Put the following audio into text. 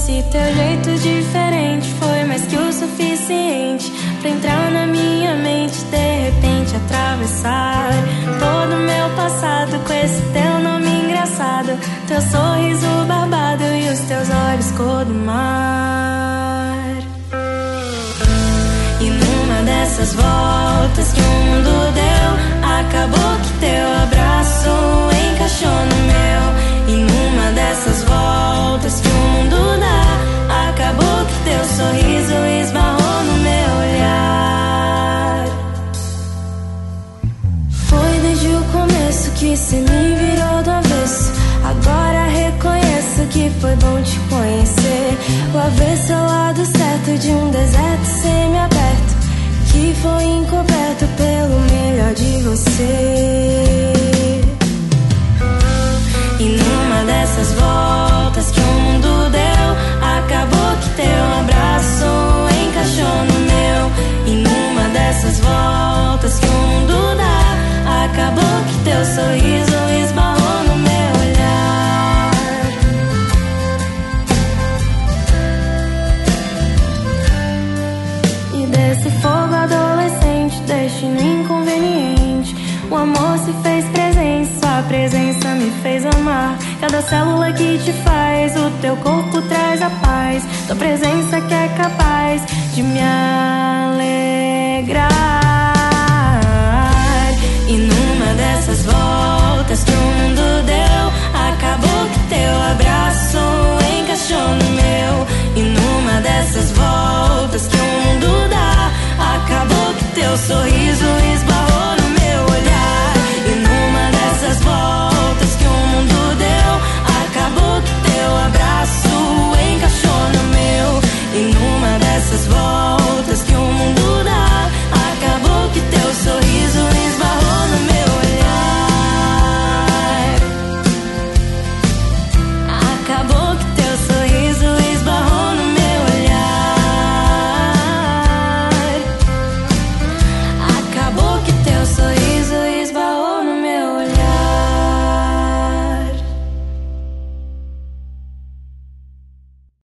Esse teu jeito diferente foi mais que o suficiente pra entrar na minha mente, de repente atravessar todo o meu passado com esse teu nome engraçado, teu sorriso barbado e os teus olhos cor do mar. E numa dessas voltas que o mundo deu, acabou que teu abraço encaixou no meu. E numa dessas voltas que o mundo dá, acabou que teu sorriso esbarrou no meu olhar. Foi desde o começo que cê me virou do avesso. Agora reconheço que foi bom te conhecer. O avesso é o lado certo de um deserto semi-aberto, que foi encoberto pelo melhor de você. E numa dessas voltas que o mundo deu, acabou que teu abraço encaixou no meu. E numa dessas voltas que o mundo dá, acabou que teu sorriso esbarrou no meu olhar. E desse fogo adolescente, destino inconveniente, o amor se fez presente, sua presença me fez amar. Cada célula que te faz, o teu corpo traz a paz, tua presença que é capaz de me alegrar. E numa dessas voltas que o mundo deu,